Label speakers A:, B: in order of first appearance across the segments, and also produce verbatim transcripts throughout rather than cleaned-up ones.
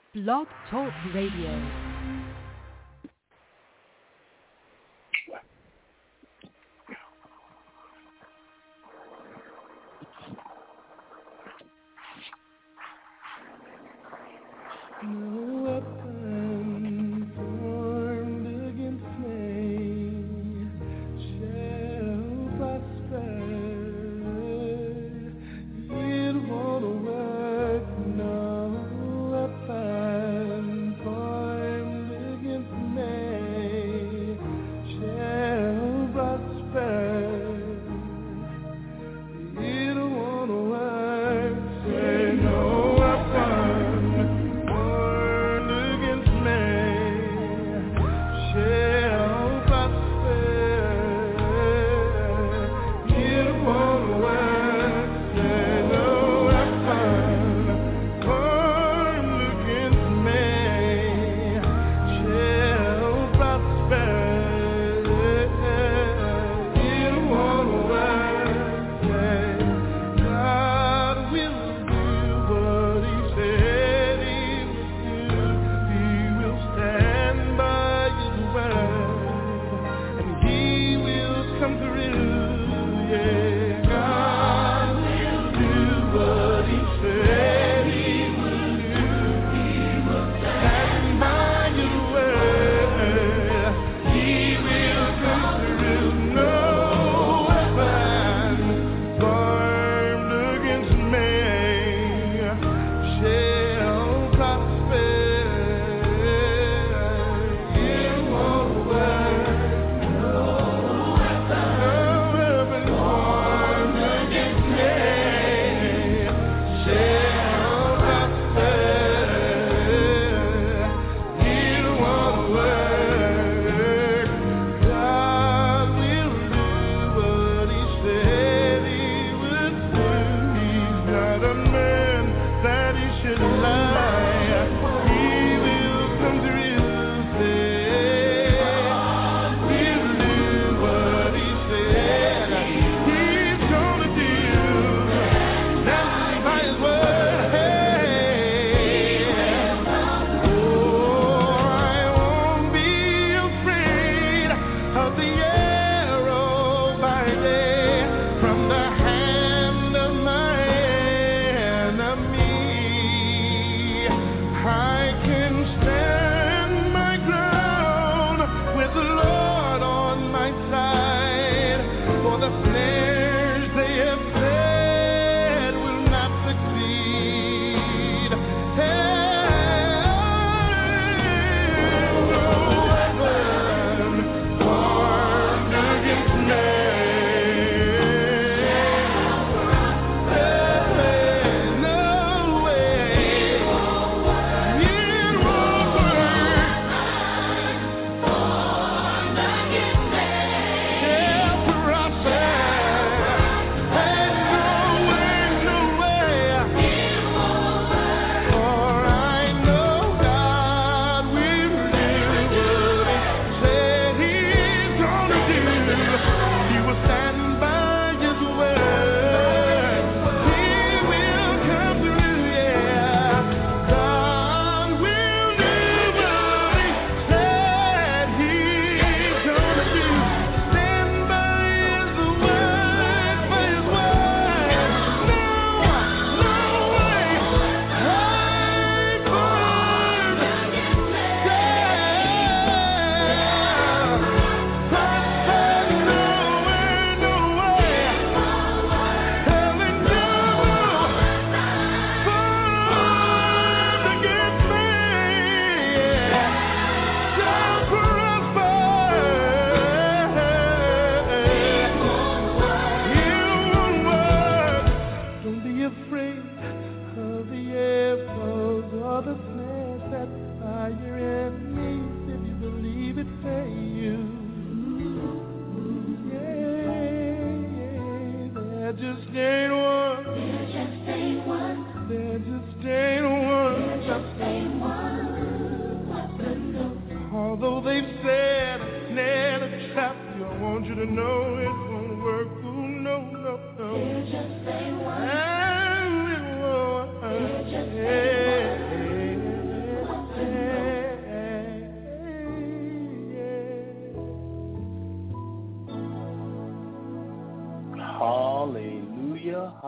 A: Blog Talk Radio.
B: Say no weapon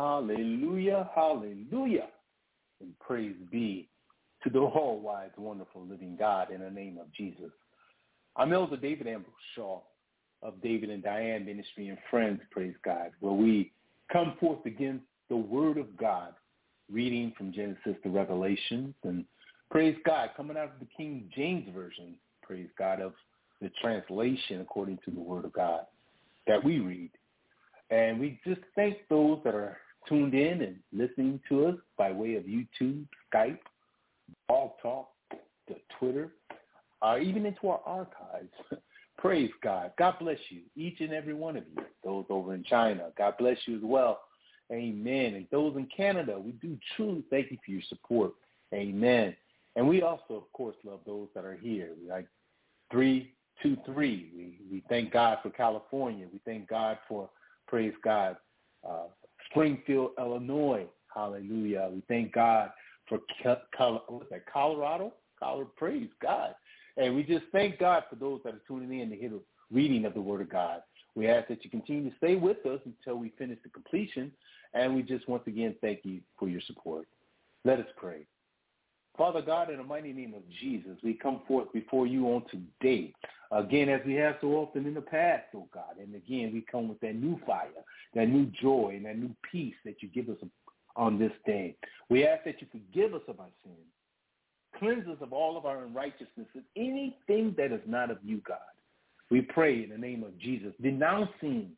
B: Hallelujah, hallelujah. And praise be to the all-wise, wonderful, living God in the name of Jesus. I'm Elder David Ambrose Shaw of David and Diane Ministry and Friends, praise God, where we come forth against the Word of God, reading from Genesis to Revelations, and praise God, coming out of the King James Version, praise God, of the translation according to the Word of God that we read. And we just thank those that are tuned in and listening to us by way of YouTube, Skype, Blog Talk, the Twitter, or even into our archives. Praise God. God bless you, each and every one of you. Those over in China, God bless you as well. Amen. And those in Canada, we do truly thank you for your support. Amen. And we also, of course, love those that are here. We like three two three. We, we thank God for California. We thank God for, praise God, uh, Springfield, Illinois. Hallelujah. We thank God for what's that, Colorado. Colorado, praise God. And we just thank God for those that are tuning in to hear the reading of the Word of God. We ask that you continue to stay with us until we finish the completion. And we just once again thank you for your support. Let us pray. Father God, in the mighty name of Jesus, we come forth before you on today. Again, as we have so often in the past, oh God. And again, we come with that new fire, that new joy, and that new peace that you give us on this day. We ask that you forgive us of our sins. Cleanse us of all of our unrighteousness and anything that is not of you, God. We pray in the name of Jesus, denouncing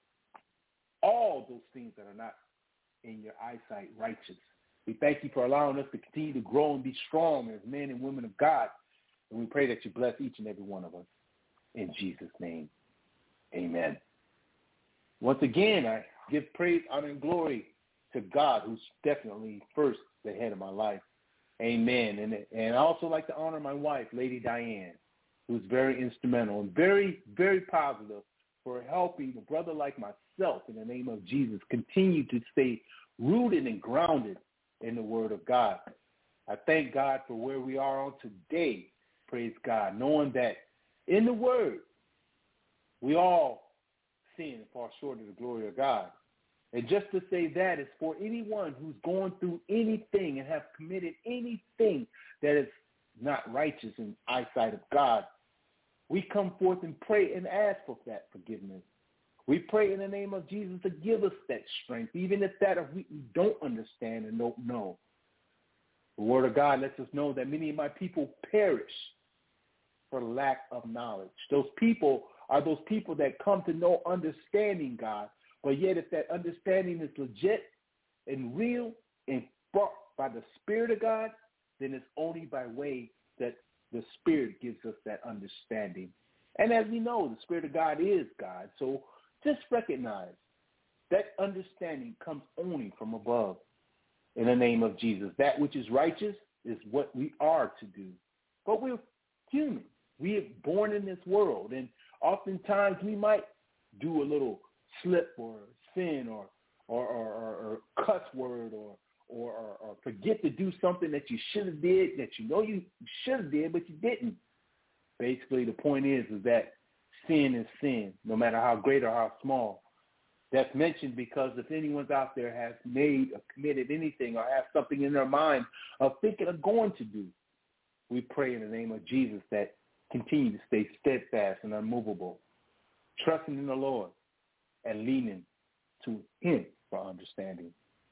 B: all those things that are not in your eyesight righteous. We thank you for allowing us to continue to grow and be strong as men and women of God. And we pray that you bless each and every one of us. In Jesus' name, amen. Once again, I give praise, honor, and glory to God, who's definitely first the head of my life. Amen. And, and I also like to honor my wife, Lady Diane, who's very instrumental and very, very positive for helping a brother like myself, in the name of Jesus, continue to stay rooted and grounded in the Word of God. I thank God for where we are on today, praise God, knowing that in the Word, we all sin and fall short of the glory of God. And just to say that is for anyone who's going through anything and have committed anything that is not righteous in the eyesight of God, we come forth and pray and ask for that forgiveness. We pray in the name of Jesus to give us that strength, even if that if we don't understand and don't know. The Word of God lets us know that many of my people perish for lack of knowledge. Those people are those people that come to know understanding, God, but yet if that understanding is legit and real and brought by the Spirit of God, then it's only by way that the Spirit gives us that understanding. And as we know, the Spirit of God is God, so just recognize that understanding comes only from above in the name of Jesus. That which is righteous is what we are to do. But we're human. We are born in this world, and oftentimes we might do a little slip or sin or or, or, or, or cuss word or, or, or, or forget to do something that you should have did, that you know you should have did, but you didn't. Basically, the point is, is that sin is sin, no matter how great or how small. That's mentioned because if anyone's out there has made or committed anything or has something in their mind of thinking of going to do, we pray in the name of Jesus that continue to stay steadfast and unmovable, trusting in the Lord and leaning to him for understanding.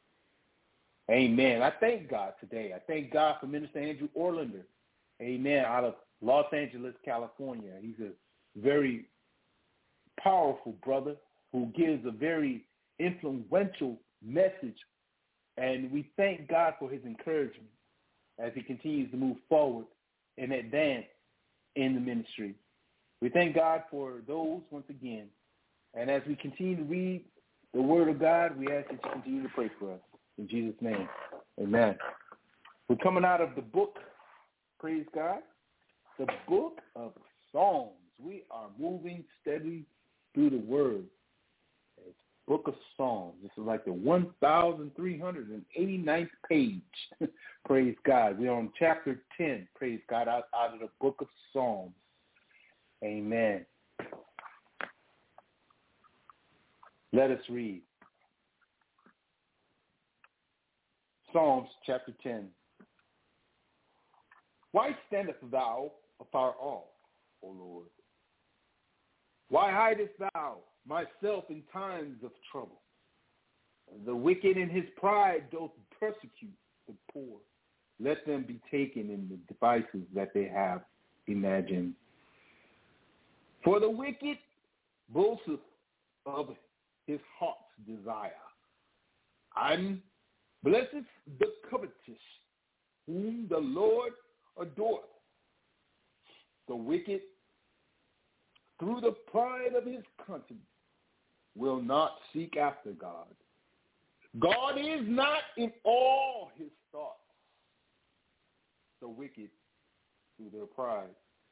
B: Amen. I thank God today. I thank God for Minister Andrew Orlander, amen, out of Los Angeles, California. He's a very powerful brother who gives a very influential message, and we thank God for his encouragement as he continues to move forward and advance in the ministry. We thank God for those once again, and as we continue to read the Word of God, we ask that you continue to pray for us. In Jesus' name, amen. We're coming out of the book, praise God, the book of Psalms. We are moving steadily through the Word. It's book of Psalms. This is like the one thousand three hundred eighty-ninth page. Praise God. We're on chapter ten, praise God, out, out of the book of Psalms. Amen. Let us read. Psalms chapter ten. Why standest thou afar off, O Lord? Why hidest thou myself in times of trouble? The wicked in his pride doth persecute the poor. Let them be taken in the devices that they have imagined. For the wicked boasteth of his heart's desire, and blesseth the covetous, whom the Lord adoreth. The wicked, through the pride of his conscience, will not seek after God. God is not in all his thoughts. The wicked, through their pride.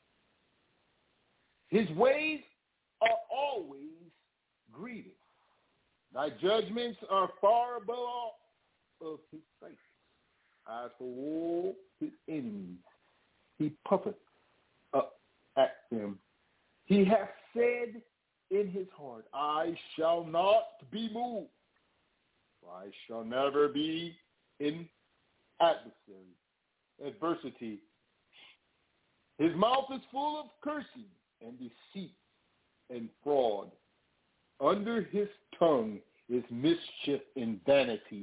B: His ways are always grievous. Thy judgments are far above of his sight. As for all his enemies, he puffeth up at them. He hath said in his heart, I shall not be moved. I shall never be in adversary, adversity. His mouth is full of cursing and deceit and fraud. Under his tongue is mischief and vanity.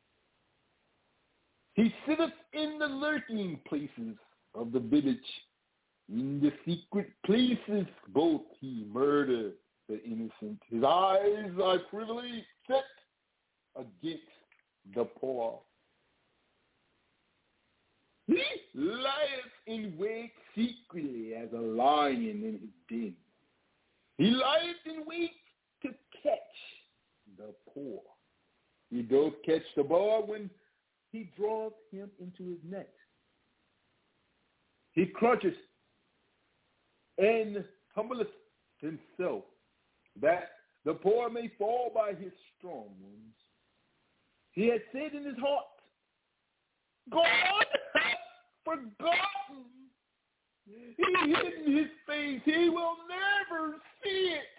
B: He sitteth in the lurking places of the village. In the secret places both he murder the innocent. His eyes are privily set against the poor. He lieth in wait secretly as a lion in his den. He lieth in wait to catch the poor. He doth catch the boy when he draweth him into his net. He cruncheth and humbleth himself, that the poor may fall by his strong ones. He had said in his heart, God hath forgotten. He hid his face. He will never see it.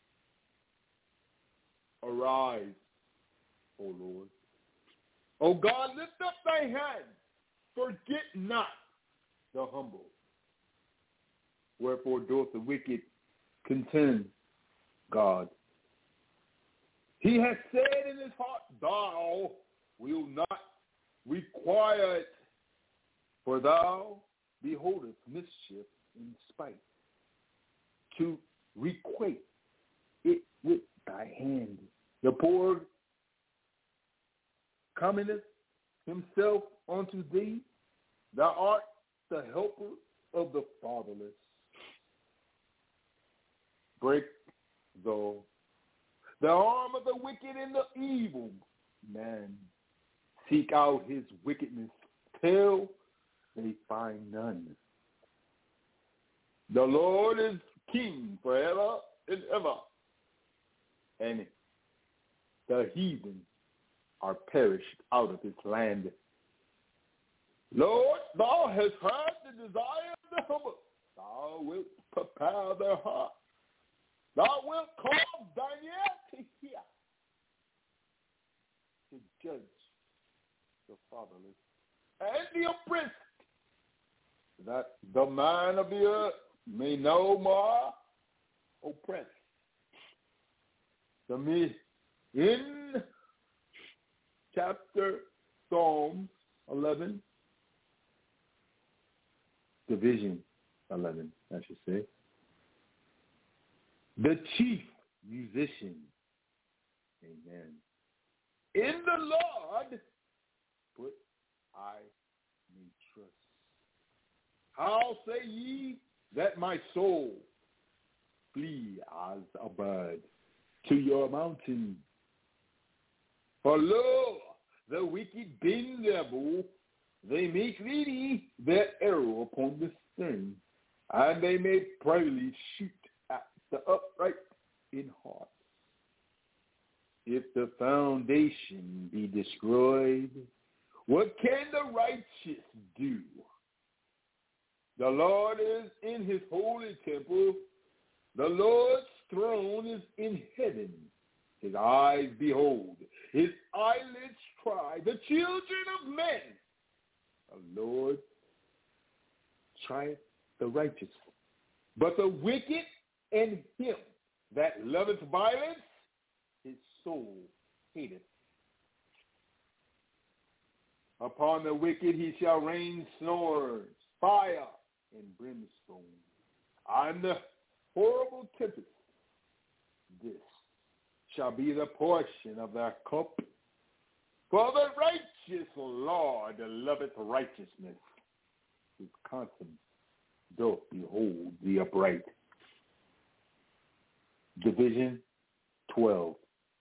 B: Arise, O Lord. O God, lift up thy hand. Forget not the humble. Wherefore doth the wicked contend God. He hath said in his heart, thou wilt not require it, for thou beholdest mischief in spite, to requite it with thy hand. The poor cometh himself unto thee. Thou art the helper of the fatherless. Break though the arm of the wicked and the evil man. Seek out his wickedness till they find none. The Lord is king forever and ever, and the heathen are perished out of his land. Lord, thou hast heard the desire of the humble. Thou wilt prepare their heart. Thou wilt cause thine ear to hear, to judge the fatherless and the oppressed, that the man of the earth may no more oppress. To me, in chapter Psalms eleven, division eleven, I should say, the chief musician, amen. In the Lord put I me trust. How say ye that my soul flee as a bird to your mountain? For lo, the wicked bend their bow, they make ready their arrow upon the string, and they may privily shoot at the upright in heart. If the foundation be destroyed, what can the righteous do? The Lord is in his holy temple. The Lord's throne is in heaven. His eyes behold, his eyelids try the children of men. The Lord trieth the righteous, but the wicked and him that loveth violence, his soul hateth. Upon the wicked he shall rain swords, fire, and brimstone. On the horrible tempest, this shall be the portion of their cup. For the righteous Lord loveth righteousness. His conscience doth behold the upright. Division twelve.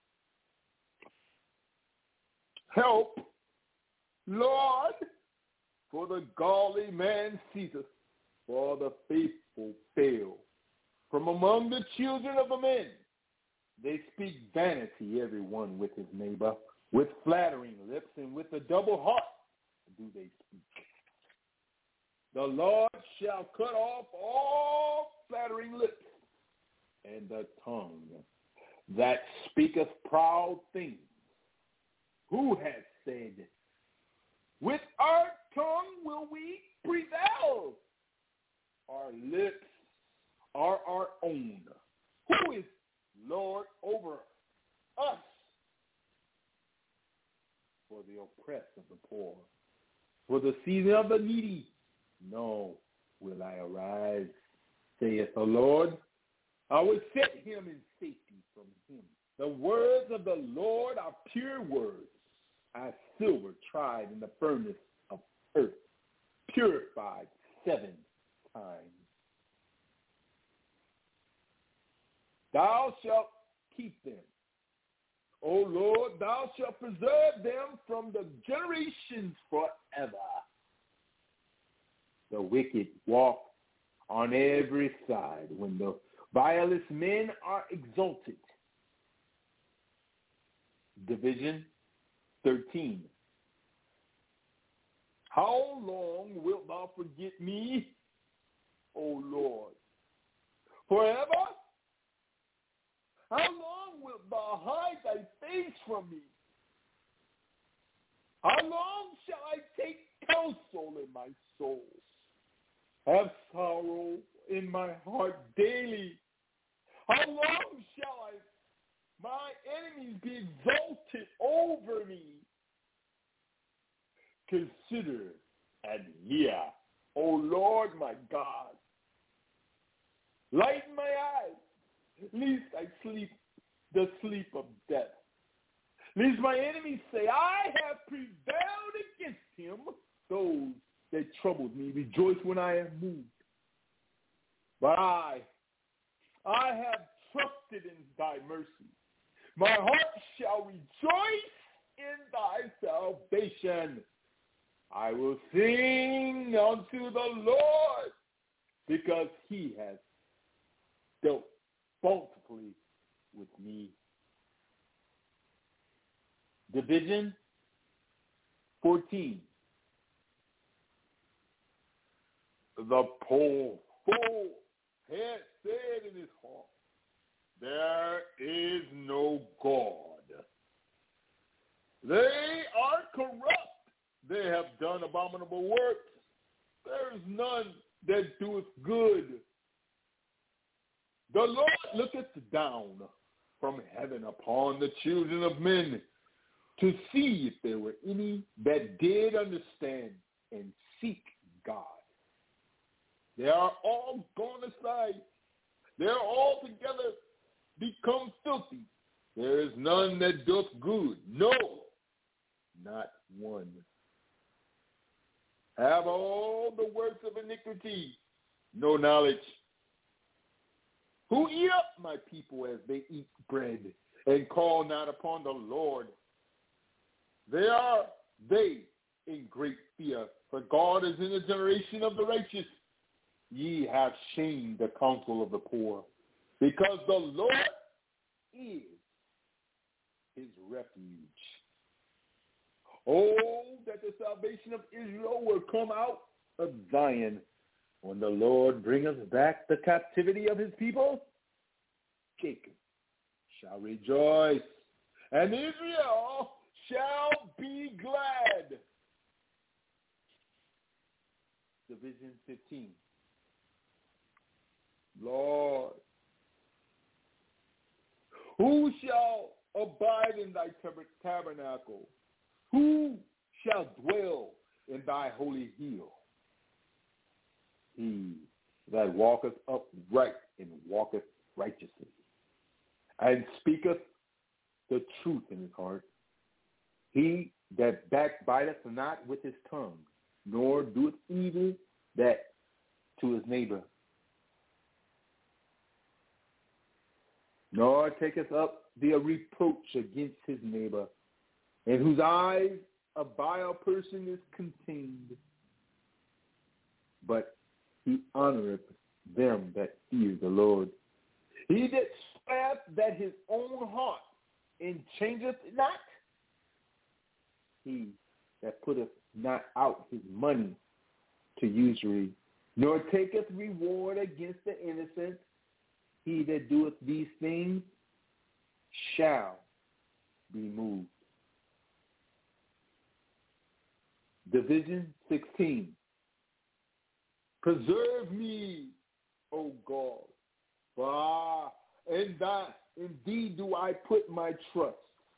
B: Help, Lord, for the godly man ceaseth, for the faithful fail. From among the children of the men, they speak vanity, every one with his neighbor. With flattering lips and with a double heart do they speak. The Lord shall cut off all flattering lips, and the tongue that speaketh proud things. Who hath said, with our tongue will we prevail? Our lips are our own. Who is Lord over us? For the oppressed of the poor, for the season of the needy, no, will I arise, saith the Lord. I will set him in safety from him. The words of the Lord are pure words, as silver tried in the furnace of earth, purified seven times. Thou shalt keep them. O Lord, thou shalt preserve them from the generations forever. The wicked walk on every side when the vilest men are exalted. Division thirteen. How long wilt thou forget me, O Lord? Forever? How long wilt thou hide thy face from me? How long shall I take counsel in my soul? Have sorrow in my heart daily. How long shall I, my enemies be exalted over me? Consider and hear, O Lord my God. Lighten my eyes, lest I sleep the sleep of death. Lest my enemies say, I have prevailed against him. Those that troubled me rejoice when I am moved. But I, I have trusted in thy mercy. My heart shall rejoice in thy salvation. I will sing unto the Lord, because he has dealt bountifully with me. Division fourteen. The poor fool had said in his heart, there is no God. They are corrupt. They have done abominable works. There is none that doeth good. The Lord looketh down from heaven upon the children of men to see if there were any that did understand and seek God. They are all gone aside. They are altogether become filthy. There is none that doth good. No, not one. Have all the works of iniquity, no knowledge. Who eat up my people as they eat bread, and call not upon the Lord? They are they in great fear, for God is in the generation of the righteous. Ye have shamed the counsel of the poor, because the Lord is his refuge. Oh, that the salvation of Israel will come out of Zion. When the Lord bringeth back the captivity of his people, Jacob shall rejoice, and Israel shall be glad. Division fifteen. Lord, who shall abide in thy tabernacle? Who shall dwell in thy holy hill? He that walketh upright and walketh righteously, and speaketh the truth in his heart. He that backbiteth not with his tongue, nor doeth evil that to his neighbor, nor taketh up the reproach against his neighbor, in whose eyes a vile person is contained, but he honoreth them that fear the Lord. He that sweareth that his own heart and changeth not, he that putteth not out his money to usury, nor taketh reward against the innocent, he that doeth these things shall be moved. Division sixteen. Preserve me, O God, for ah, in thy, indeed do I put my trust.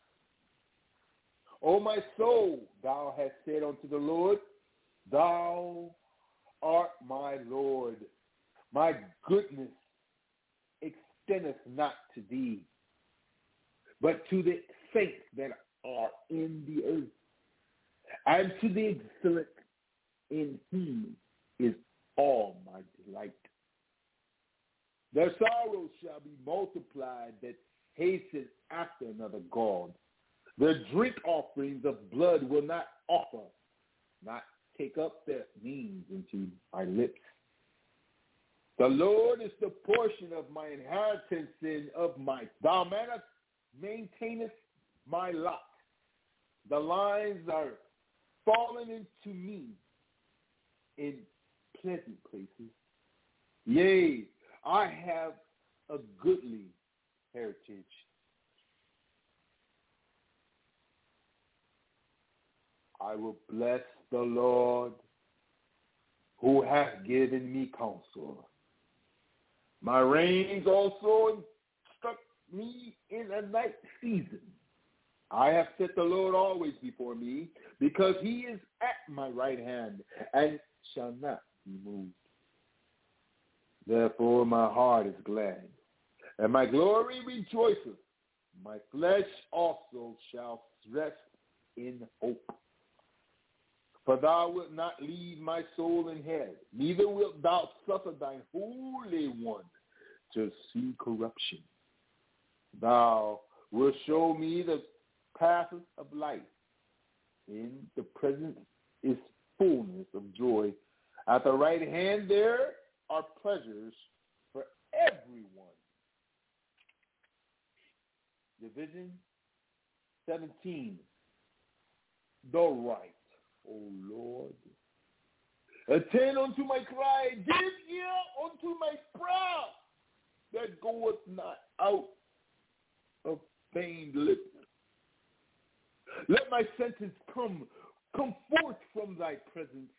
B: O my soul, thou hast said unto the Lord, thou art my Lord. My goodness extendeth not to thee, but to the saints that are in the earth, and to the excellent in whom is all my delight. Their sorrows shall be multiplied that hasten after another God. Their drink offerings of blood will not offer, not take up their names into my lips. The Lord is the portion of my inheritance and of my, thou maintainest my lot. The lines are fallen into me in pleasant places. Yea, I have a goodly heritage. I will bless the Lord who hath given me counsel. My reins also struck me in a night season. I have set the Lord always before me, because he is at my right hand, and shall not be moved. Therefore my heart is glad, and my glory rejoiceth. My flesh also shall rest in hope. For thou wilt not leave my soul in hell, neither wilt thou suffer thine Holy One to see corruption. Thou wilt show me the paths of life. In the presence is fullness of joy. At the right hand there are pleasures for everyone. Division seventeen. The right, O Lord. Attend unto my cry, give ear unto my prayer, that goeth not out of feigned lips. Let my sentence come, come forth from thy presence.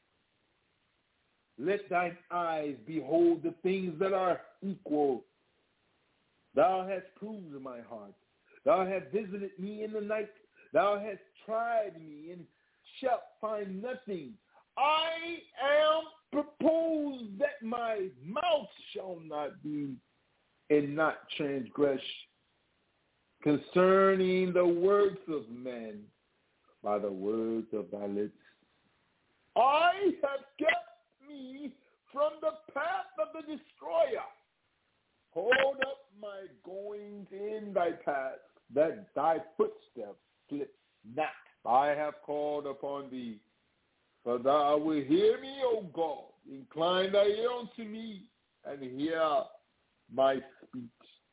B: Let thine eyes behold the things that are equal. Thou hast proved my heart. Thou hast visited me in the night. Thou hast tried me and shalt find nothing. I am proposed that my mouth shall not be and not transgress concerning the words of men by the words of thy lips. I have kept me from the path of the destroyer. Hold up my goings in thy path, that thy footsteps slip not. I have called upon thee, for thou wilt hear me, O God. Incline thy ear unto me, and hear my speech.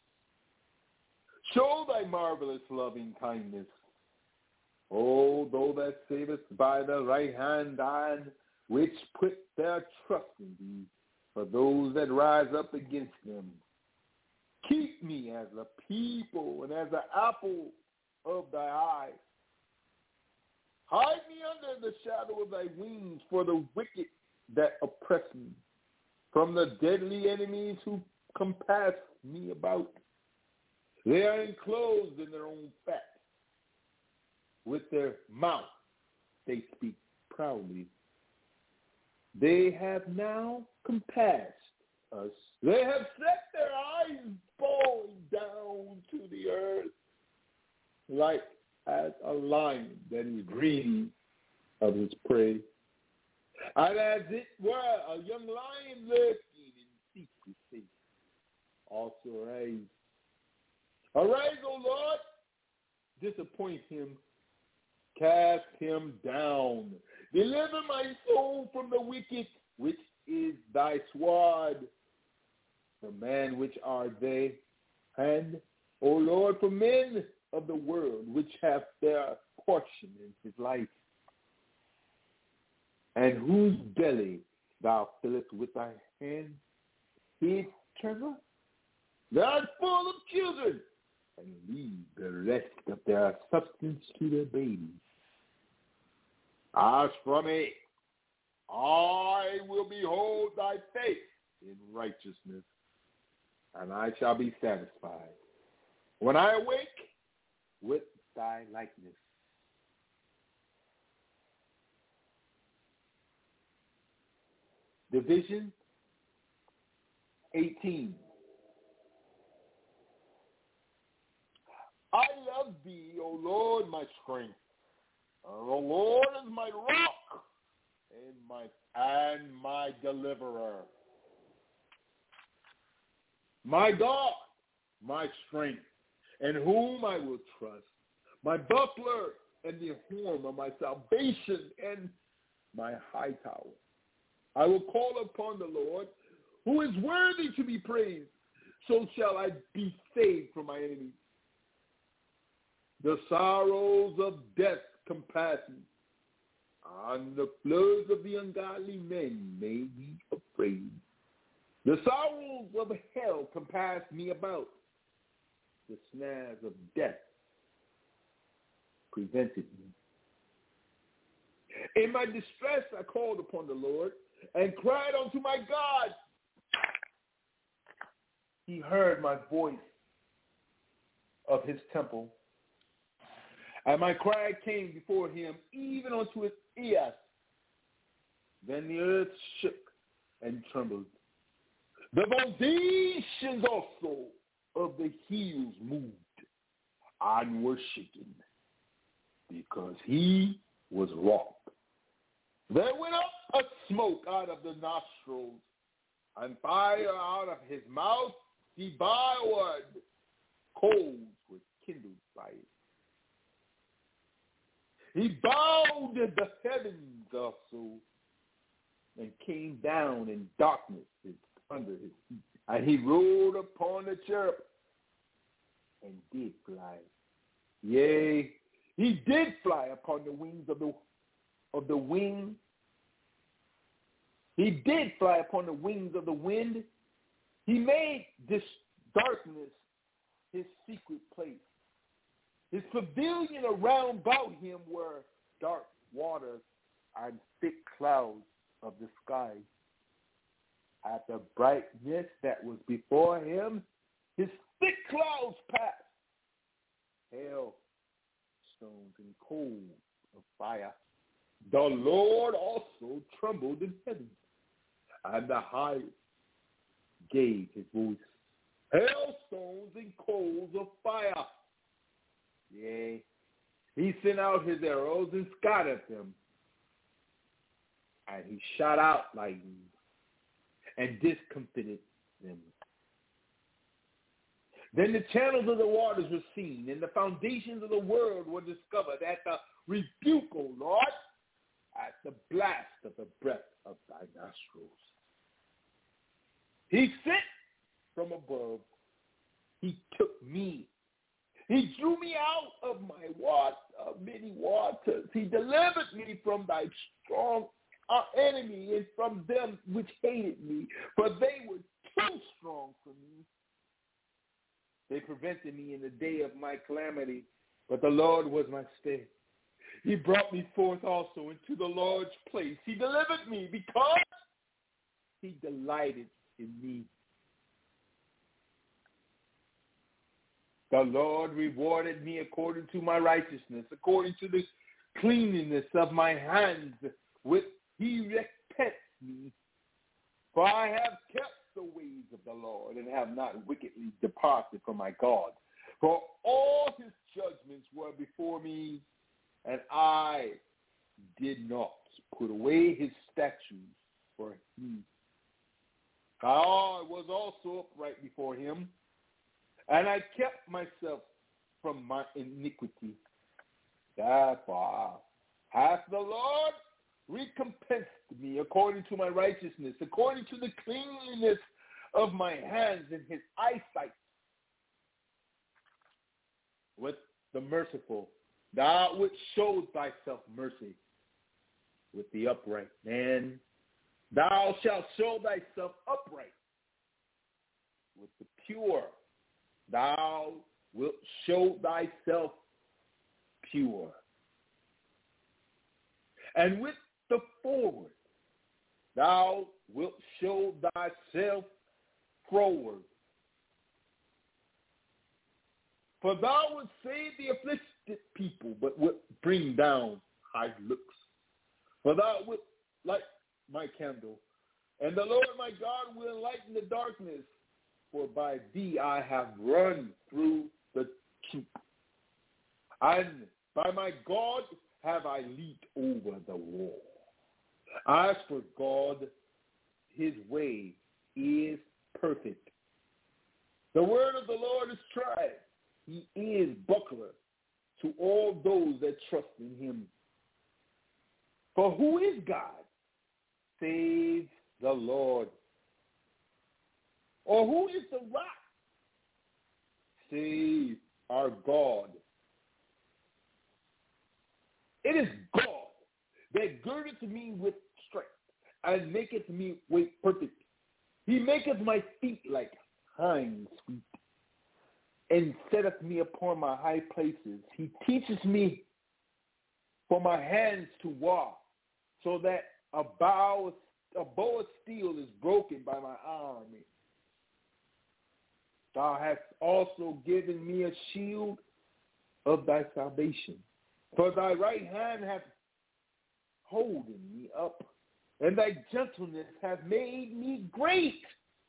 B: Show thy marvelous loving kindness. O thou that savest by the right hand thine, which put their trust in thee, for those that rise up against them. Keep me as a people and as an apple
C: of thy eye. Hide me under the shadow of thy wings for the wicked that oppress me, from the deadly enemies who compass me about. They are enclosed in their own fat. With their mouth they speak proudly. They have now compassed us. They have set their eyes bowing down to the earth, like as a lion that is greedy of his prey, and as it were a young lion lurking in secrecy. Also arise, arise, O Lord, disappoint him, cast him down, deliver my soul from the wicked, which is thy sword. For man, which are they, and, O Lord, for men of the world, which have their portion in his life, and whose belly thou fillest with thy hand, his treasure, thou art full of children, and leave the rest of their substance to their babies. As for me, I will behold thy face in righteousness, and I shall be satisfied when I awake with thy likeness. Division eighteen. I love thee, O Lord, my strength. And the Lord is my rock and my and my deliverer. My God, my strength, in whom I will trust, my buckler and the horn of my salvation and my high tower. I will call upon the Lord, who is worthy to be praised. So shall I be saved from my enemies. The sorrows of death compass me, and the floods of the ungodly men made me afraid. The sorrows of hell compass me about. The snares of death prevented me. In my distress I called upon the Lord and cried unto my God. He heard my voice of his temple, and my cry came before him, even unto his ears. Then the earth shook and trembled. The foundations also of the hills moved and were shaken, because he was wroth. There went up a smoke out of the nostrils, and fire out of his mouth devoured. Coals were kindled by it. He bowed the heavens also, and came down in darkness under his feet. And he rode upon the cherub, and did fly. Yea, he did fly upon the wings of the of the wing. He did fly upon the wings of the wind. He made this darkness his secret place. His pavilion around about him were dark waters and thick clouds of the sky. At the brightness that was before him, his thick clouds passed. Hail, stones, and coals of fire. The Lord also trembled in heaven, and the highest gave his voice. Hailstones and coals of fire. Yea, he sent out his arrows and scattered them, and he shot out lightning and discomfited them. Then the channels of the waters were seen, and the foundations of the world were discovered at the rebuke, O Lord, at the blast of the breath of thy nostrils. He sent from above. He took me. He drew me out of my water, of many waters. He delivered me from thy strong our enemy and from them which hated me, for they were too strong for me. They prevented me in the day of my calamity, but the Lord was my stay. He brought me forth also into the large place. He delivered me because he delighted in me. The Lord rewarded me according to my righteousness, according to the cleanliness of my hands, with he repents me. For I have kept the ways of the Lord and have not wickedly departed from my God. For all his judgments were before me, and I did not put away his statutes for him. I was also upright before him, and I kept myself from my iniquity. Therefore hath the Lord recompensed me according to my righteousness, according to the cleanliness of my hands in his eyesight. With the merciful, thou wouldst show thyself mercy with the upright man. Thou shalt show thyself upright with the pure. Thou wilt show thyself pure. And with the forward, thou wilt show thyself froward. For thou wilt save the afflicted people, but wilt bring down high looks. For thou wilt light my candle, and the Lord my God will enlighten the darkness. For by thee I have run through the troop, and by my God have I leaped over the wall. As for God, his way is perfect. The word of the Lord is tried. He is buckler to all those that trust in him. For who is God? Save the Lord. Or who is the rock? Save our God. It is God that girdeth me with strength and maketh me wait perfect. He maketh my feet like hinds feet and setteth me upon my high places. He teaches me for my hands to walk, so that a bow, a bow of steel is broken by my arm. Thou hast also given me a shield of thy salvation. For thy right hand hath holden me up, and thy gentleness hath made me great.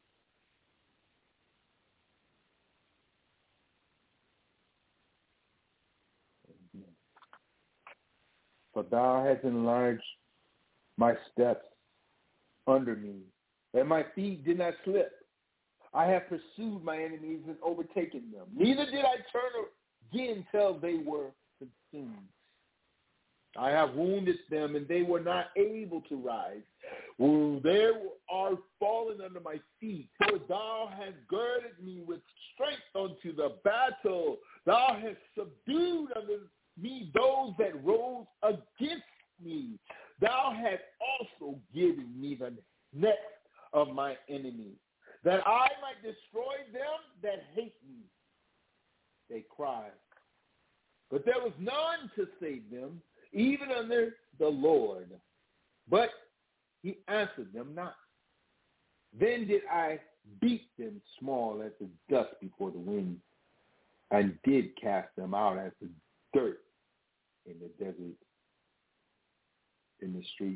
C: For thou hast enlarged my steps under me, and my feet did not slip. I have pursued my enemies and overtaken them. Neither did I turn again till they were consumed. I have wounded them, and they were not able to rise. Well, they are fallen under my feet. For thou hast girded me with strength unto the battle. Thou hast subdued under me those that rose against me. Thou hast also given me the neck of my enemies, that I might destroy them that hate me. They cried, but there was none to save them, even under the Lord. But he answered them not. Then did I beat them small as the dust before the wind, and did cast them out as the dirt in the desert, in the streets.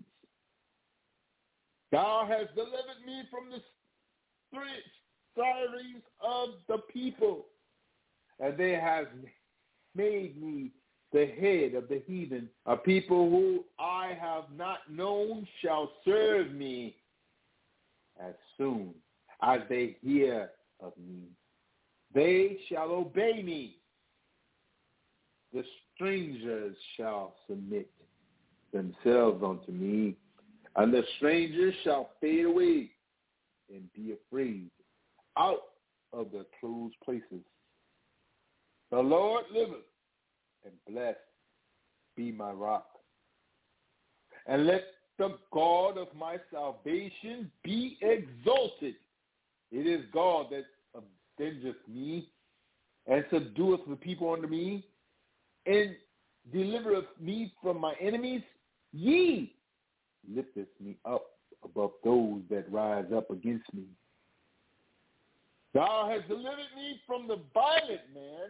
C: Thou hast delivered me from the strivings of the people, and they have made me the head of the heathen. A people who I have not known shall serve me as soon as they hear of me. They shall obey me. The strangers shall submit themselves unto me, and the strangers shall fade away and be afraid out of the closed places. The Lord liveth, and blessed be my rock. And let the God of my salvation be exalted. It is God that avengeth me, and subdueth the people unto me. and delivereth me from my enemies. Ye lifteth me up above those that rise up against me. Thou hast delivered me from the violent man.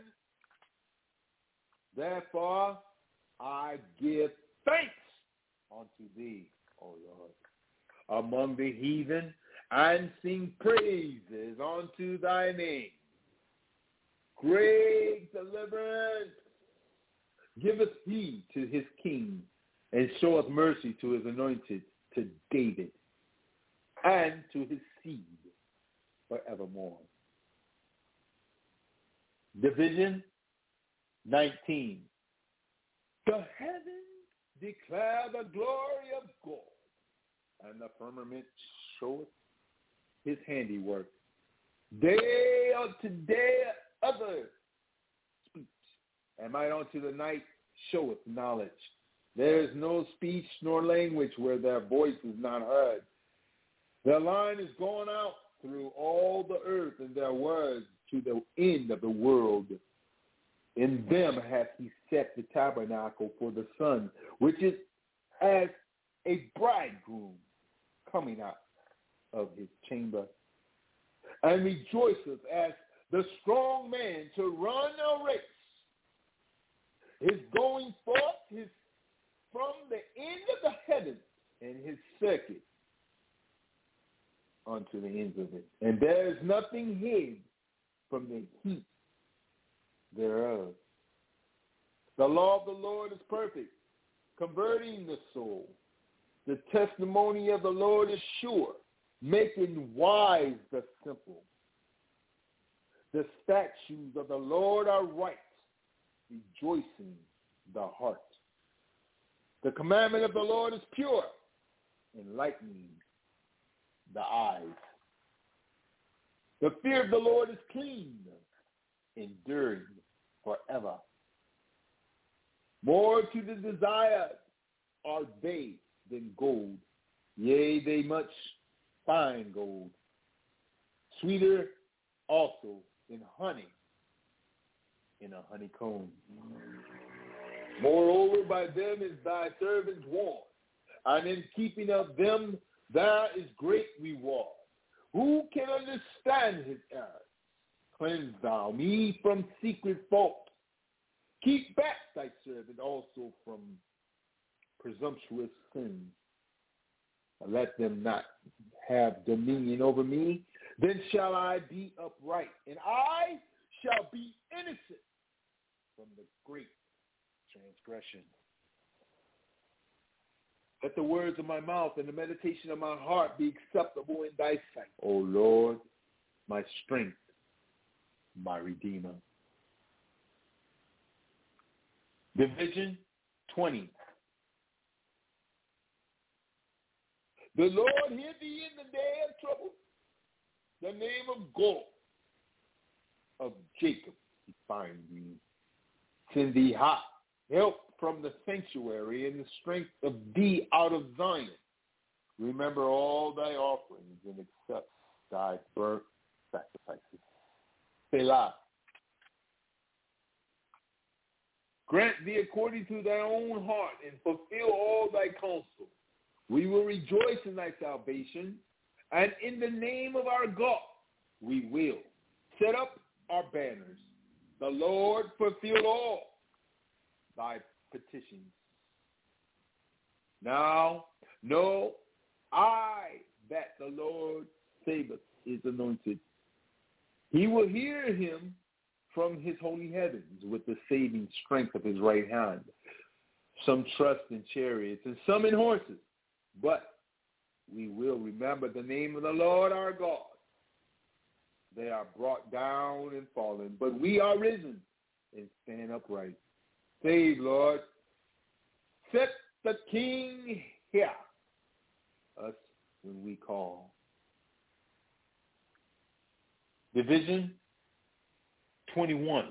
C: Therefore I give thanks unto thee, O Lord, among the heathen, and sing praises unto thy name. Great deliverance giveth he to his king, and showeth mercy to his anointed, to David, and to his seed forevermore. Division nineteen. The heavens declare the glory of God, and the firmament showeth his handiwork. Day unto day other speech, and might unto the night showeth knowledge. There is no speech nor language where their voice is not heard. Their line is gone out through all the earth, and their words to the end of the world. In them hath he set the tabernacle for the sun, which is as a bridegroom coming out of his chamber, and rejoiceth as the strong man to run a race. His going forth his from the end of the heaven, and his circuit unto the ends of it. And there is nothing hid from the heat thereof. The law of the Lord is perfect, converting the soul. The testimony of the Lord is sure, making wise the simple. The statutes of the Lord are right, rejoicing the heart. The commandment of the Lord is pure, enlightening the eyes. The fear of the Lord is clean, enduring forever. More to the desire are they than gold, yea, they much fine gold. Sweeter also than honey in a honeycomb. Moreover, by them is thy servant warned, and in keeping of them there is great reward. Who can understand his errors? Cleanse thou me from secret fault. Keep back thy servant also from presumptuous sins. Let them not have dominion over me. Then shall I be upright, and I shall be innocent from the great transgression. Let the words of my mouth and the meditation of my heart be acceptable in thy sight, O Lord, my strength, my Redeemer. Division twenty. The Lord hear thee in the day of trouble. The name of God, of Jacob, he find thee. Send thee hot help from the sanctuary, and the strength of thee out of Zion. Remember all thy offerings, and accept thy burnt sacrifices. Selah. Grant thee according to thy own heart, and fulfill all thy counsel. We will rejoice in thy salvation, and in the name of our God we will set up our banners. The Lord fulfill all thy petitions. Now know I that the Lord saveth his anointed. He will hear him from his holy heavens with the saving strength of his right hand. Some trust in chariots and some in horses, but we will remember the name of the Lord our God. They are brought down and fallen, but we are risen and stand upright. Save, Lord. Set the King here, us when we call. Division twenty-one.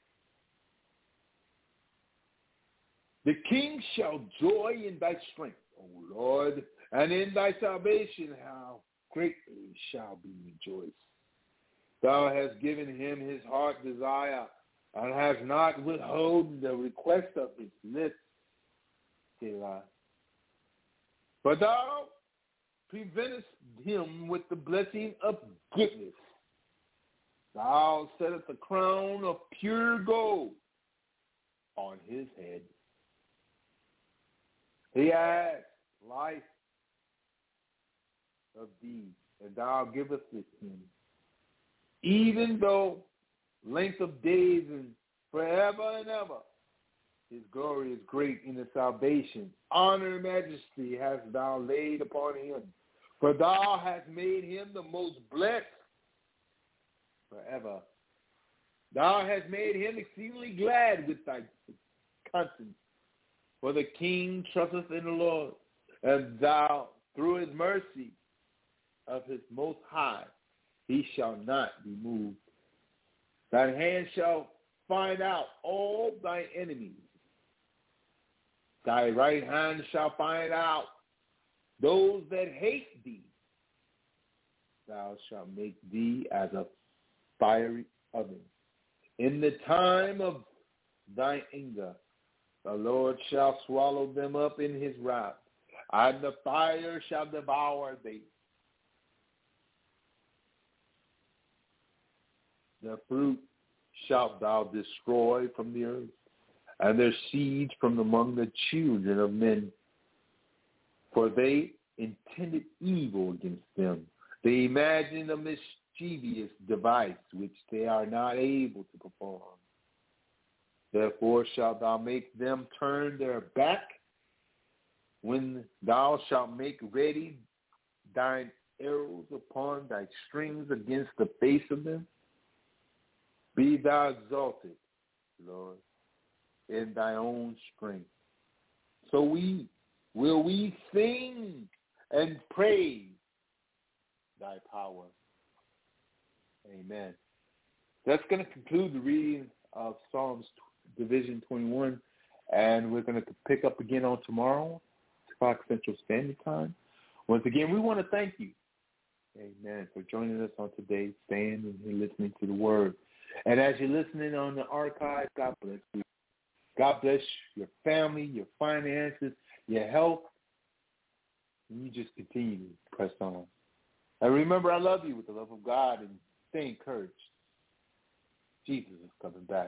C: The king shall joy in thy strength, O Lord, and in thy salvation how greatly shall be rejoiced. Thou hast given him his heart desire, and has not withholden the request of his lips, Selah. But thou preventest him with the blessing of goodness. Thou settest a crown of pure gold on his head. He has life of thee, and thou givest it him. Even though length of days and forever and ever, his glory is great in his salvation. Honor and majesty hast thou laid upon him. For thou hast made him the most blessed forever. Thou hast made him exceedingly glad with thy conscience. For the king trusteth in the Lord, and thou, through his mercy of his most high, he shall not be moved. Thine hand shall find out all thy enemies. Thy right hand shall find out those that hate thee. Thou shalt make thee as a fiery oven. In the time of thy anger, the Lord shall swallow them up in his wrath, and the fire shall devour thee. The fruit shalt thou destroy from the earth, and their seeds from among the children of men. For they intended evil against them. They imagined a mischievous device which they are not able to perform. Therefore shalt thou make them turn their back when thou shalt make ready thine arrows upon thy strings against the face of them. Be thou exalted, Lord, in thy own strength. So we will we sing and praise thy power. Amen. That's going to conclude the reading of Psalms Division twenty-one, and we're going to pick up again on tomorrow, six o'clock Central Standard Time. Once again, we want to thank you, amen, for joining us on today's stand and listening to the word. And as you're listening on the archive, God bless you. God bless your family, your finances, your health. And you just continue to press on. And remember, I love you with the love of God, and stay encouraged. Jesus is coming back.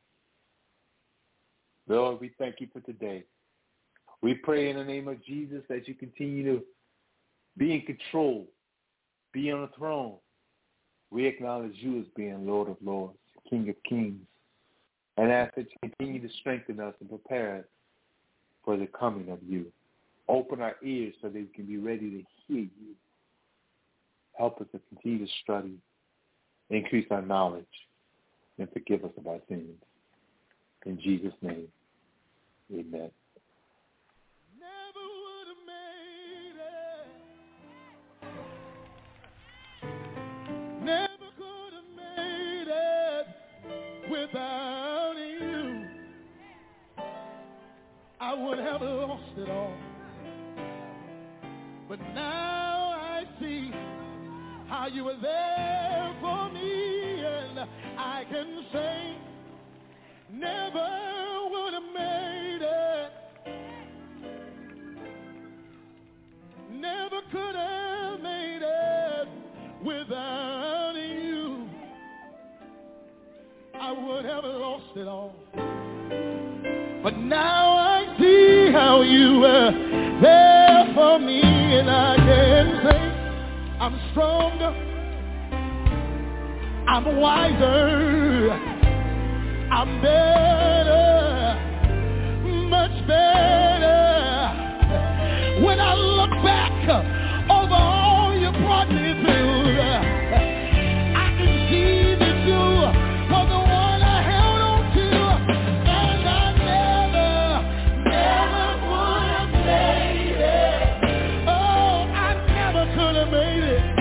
C: Lord, we thank you for today. We pray in the name of Jesus that you continue to be in control, be on the throne. We acknowledge you as being Lord of Lords, King of Kings, and ask that you continue to strengthen us and prepare us for the coming of you. Open our ears so that we can be ready to hear you. Help us to continue to study, increase our knowledge, and forgive us of our sins. In Jesus' name, amen.
D: Never would have made it. Never could have made it without you. I would have lost it all. But now I see how you were there for me, and I can say never would have made it, never could have made it without you. I would have lost it all. But now I see how you were there for me, and I can say I'm stronger, I'm wiser, I'm better, much better. When I look back over all you brought me through, I can see that you were the one I held on to, and I never, never would have made it. Oh, I never could have made it.